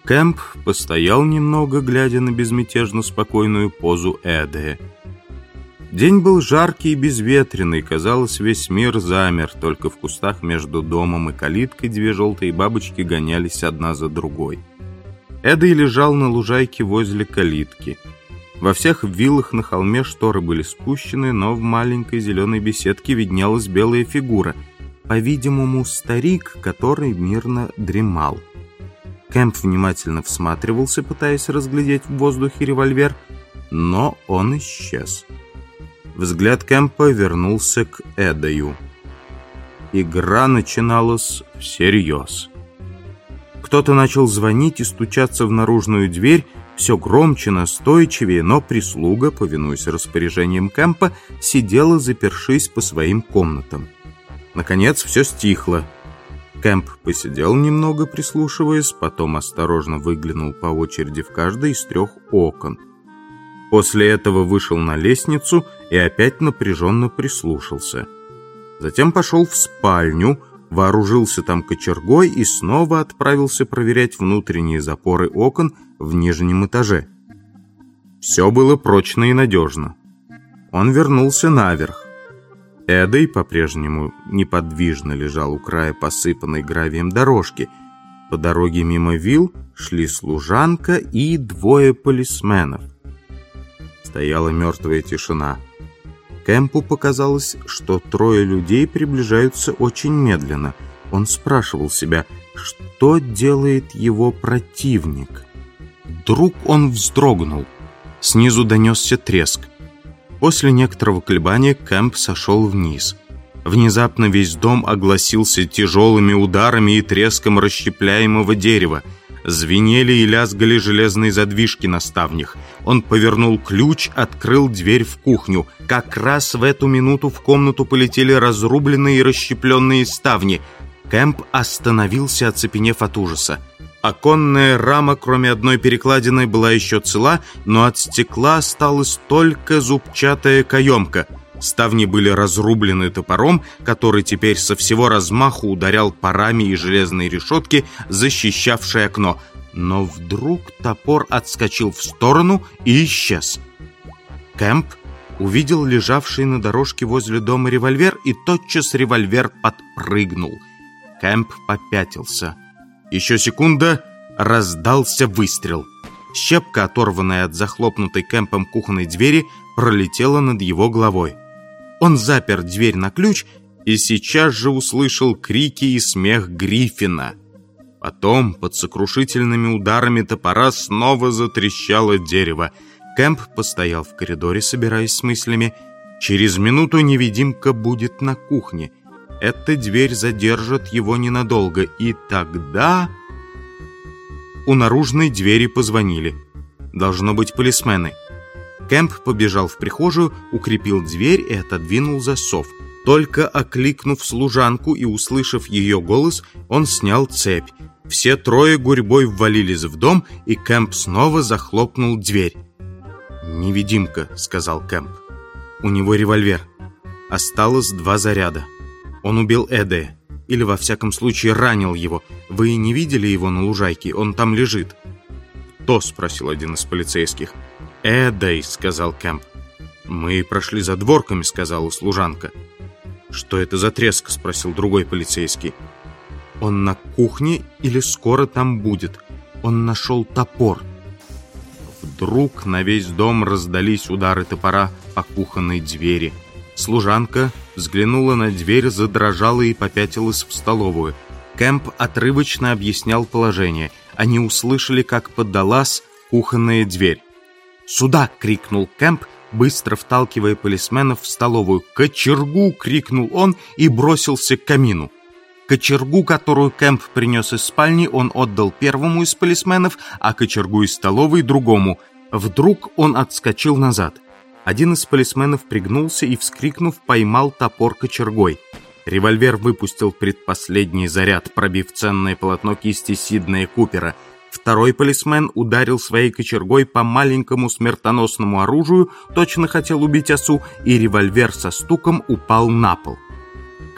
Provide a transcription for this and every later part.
Кэмп постоял немного, глядя на безмятежно спокойную позу Эды. День был жаркий и безветренный, казалось, весь мир замер, только в кустах между домом и калиткой две желтые бабочки гонялись одна за другой. Эдой лежал на лужайке возле калитки. Во всех виллах на холме шторы были спущены, но в маленькой зеленой беседке виднелась белая фигура, по-видимому, старик, который мирно дремал. Кэмп внимательно всматривался, пытаясь разглядеть в воздухе револьвер, но он исчез. Взгляд Кэмпа вернулся к Эдою. Игра начиналась всерьез. Кто-то начал звонить и стучаться в наружную дверь, все громче, настойчивее, но прислуга, повинуясь распоряжениям Кэмпа, сидела, запершись по своим комнатам. Наконец все стихло. Кэмп посидел немного, прислушиваясь, потом осторожно выглянул по очереди в каждое из 3 окон. После этого вышел на лестницу и опять напряженно прислушался. Затем пошел в спальню, вооружился там кочергой и снова отправился проверять внутренние запоры окон в нижнем этаже. Все было прочно и надежно. Он вернулся наверх. Эдой по-прежнему неподвижно лежал у края посыпанной гравием дорожки. По дороге мимо вилл шли служанка и 2 полисменов. Стояла мертвая тишина. Кэмпу показалось, что 3 людей приближаются очень медленно. Он спрашивал себя, что делает его противник. Вдруг он вздрогнул. Снизу донесся треск. После некоторого колебания Кэмп сошел вниз. Внезапно весь дом огласился тяжелыми ударами и треском расщепляемого дерева. Звенели и лязгали железные задвижки на ставнях. Он повернул ключ, открыл дверь в кухню. Как раз в эту минуту в комнату полетели разрубленные и расщепленные ставни. Кэмп остановился, оцепенев от ужаса. Оконная рама, кроме одной перекладины, была еще цела, но от стекла осталась только зубчатая каемка. Ставни были разрублены топором, который теперь со всего размаху ударял по раме и железной решетке, защищавшей окно. Но вдруг топор отскочил в сторону и исчез. Кэмп увидел лежавший на дорожке возле дома револьвер, и тотчас револьвер подпрыгнул. Кэмп попятился. Еще секунда, раздался выстрел. Щепка, оторванная от захлопнутой Кэмпом кухонной двери, пролетела над его головой. Он запер дверь на ключ и сейчас же услышал крики и смех Гриффина. Потом, под сокрушительными ударами топора, снова затрещало дерево. Кэмп постоял в коридоре, собираясь с мыслями. Через минуту невидимка будет на кухне. Эта дверь задержит его ненадолго, и тогда... У наружной двери позвонили. Должно быть полисмены. Кэмп побежал в прихожую, укрепил дверь и отодвинул засов. Только окликнув служанку и услышав ее голос, он снял цепь. Все 3 гурьбой ввалились в дом, и Кэмп снова захлопнул дверь. «Невидимка», — сказал Кэмп. «У него револьвер. Осталось 2 заряда. Он убил Эдея. Или, во всяком случае, ранил его. Вы не видели его на лужайке? Он там лежит». «Кто?» — спросил один из полицейских. «Эдей», — сказал Кэмп. «Мы прошли за дворками», — сказала служанка. «Что это за треск?» — спросил другой полицейский. «Он на кухне или скоро там будет? Он нашел топор». Вдруг на весь дом раздались удары топора по кухонной двери. Служанка взглянула на дверь, задрожала и попятилась в столовую. Кэмп отрывочно объяснял положение. Они услышали, как поддалась кухонная дверь. «Сюда!» — крикнул Кэмп, быстро вталкивая полисменов в столовую. «Кочергу!» — крикнул он и бросился к камину. Кочергу, которую Кэмп принес из спальни, он отдал первому из полисменов, а кочергу из столовой — другому. Вдруг он отскочил назад. Один из полисменов пригнулся и, вскрикнув, поймал топор кочергой. Револьвер выпустил предпоследний заряд, пробив ценное полотно кисти Сиднея Купера. Второй полисмен ударил своей кочергой по маленькому смертоносному оружию, точно хотел убить осу, и револьвер со стуком упал на пол.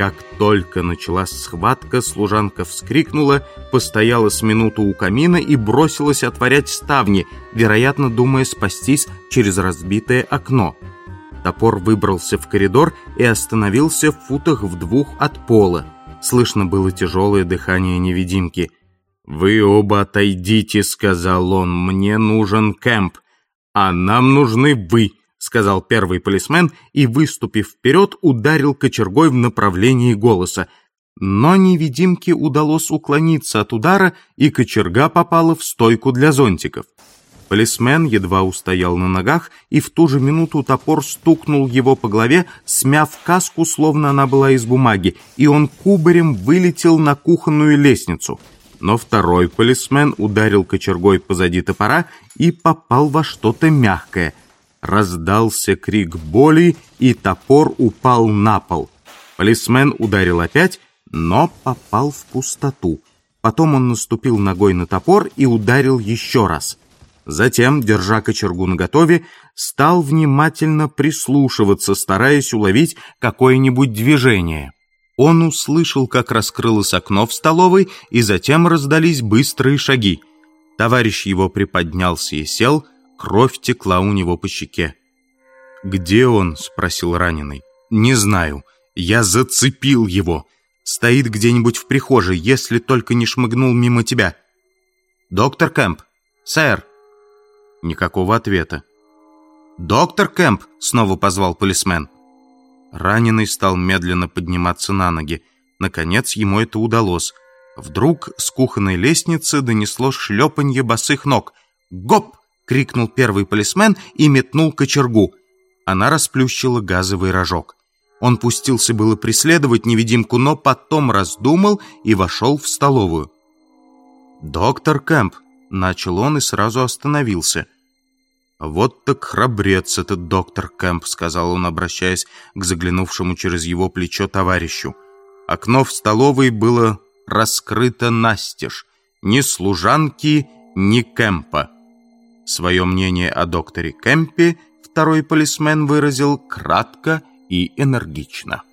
Как только началась схватка, служанка вскрикнула, постояла с минуту у камина и бросилась отворять ставни, вероятно, думая спастись через разбитое окно. Топор выбрался в коридор и остановился в футах в 2 от пола. Слышно было тяжелое дыхание невидимки. «Вы оба отойдите», — сказал он, — «мне нужен Кэмп». «А нам нужны вы», — сказал первый полисмен и, выступив вперед, ударил кочергой в направлении голоса. Но невидимке удалось уклониться от удара, и кочерга попала в стойку для зонтиков. Полисмен едва устоял на ногах, и в ту же минуту топор стукнул его по голове, смяв каску, словно она была из бумаги, и он кубарем вылетел на кухонную лестницу. Но второй полисмен ударил кочергой позади топора и попал во что-то мягкое. Раздался крик боли, и топор упал на пол. Полисмен ударил опять, но попал в пустоту. Потом он наступил ногой на топор и ударил еще раз. Затем, держа кочергу наготове, стал внимательно прислушиваться, стараясь уловить какое-нибудь движение. Он услышал, как раскрылось окно в столовой, и затем раздались быстрые шаги. Товарищ его приподнялся и сел, кровь текла у него по щеке. «Где он?» — спросил раненый. «Не знаю. Я зацепил его. Стоит где-нибудь в прихожей, если только не шмыгнул мимо тебя». «Доктор Кэмп?» «Сэр». Никакого ответа. «Доктор Кэмп!» — снова позвал полисмен. Раненый стал медленно подниматься на ноги. Наконец ему это удалось. Вдруг с кухонной лестницы донесло шлепанье босых ног. «Гоп!» — крикнул первый полисмен и метнул кочергу. Она расплющила газовый рожок. Он пустился было преследовать невидимку, но потом раздумал и вошел в столовую. «Доктор Кэмп!» — начал он и сразу остановился. «Вот так храбрец этот доктор Кэмп», — сказал он, обращаясь к заглянувшему через его плечо товарищу. Окно в столовой было раскрыто настежь. Ни служанки, ни Кэмпа. Свое мнение о докторе Кэмпе второй полисмен выразил кратко и энергично.